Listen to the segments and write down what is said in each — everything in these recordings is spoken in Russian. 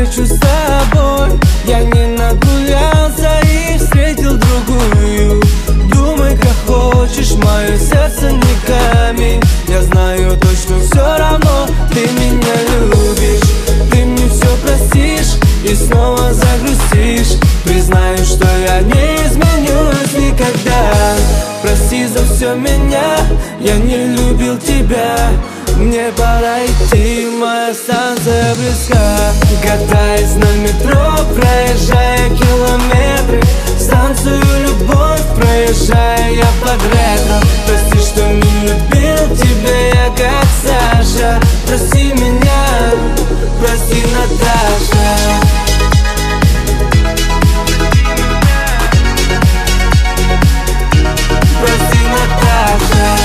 встречу с тобой. Я не нагулялся и встретил другую. Думай, как хочешь, мое сердце не камень. Я знаю точно, все равно ты меня любишь. Ты мне все простишь и снова загрустишь. Признаю, что я не изменюсь никогда. Прости за все меня, я не любил тебя. Мне пора идти, моя станция близка. Катаясь на метро, проезжая километры, станцию любовь проезжая я под ретро. Прости, что не любил тебя я как Саша. Прости меня, прости, Наташа. Прости, Наташа.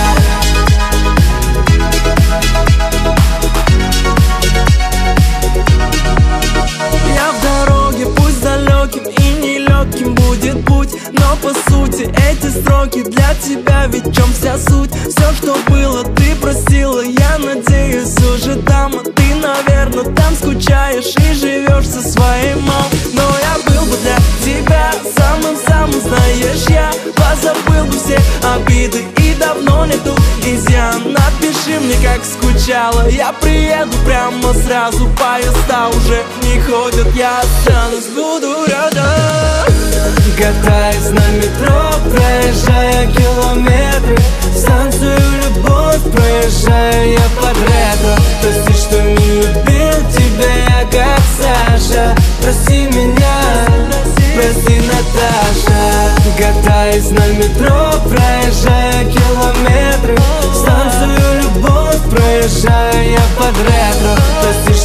Я в дороге, пусть далеким и нелегким будет путь, но по сути эти строки для тебя, ведь в чем вся суть? Все, что было, ты простила, я надеюсь, уже там. А ты, наверное, там скучаешь и живешь со своей мамой. Но я был бы для тебя самым-самым, знаешь, я позабыл бы все обиды и давно нету изъян. Напиши мне, как скучала, я приеду прямо сразу. Поезда уже не ходят, я останусь, буду рядом. Катаясь на метро, проезжая километры, станцию любовь проезжая я под ретро. Прости, что не любил тебя я как Саша. Прости меня, прости, Наташа. Катаясь на метро, проезжая километры, станцию любовь проезжая я под ретро. Прости,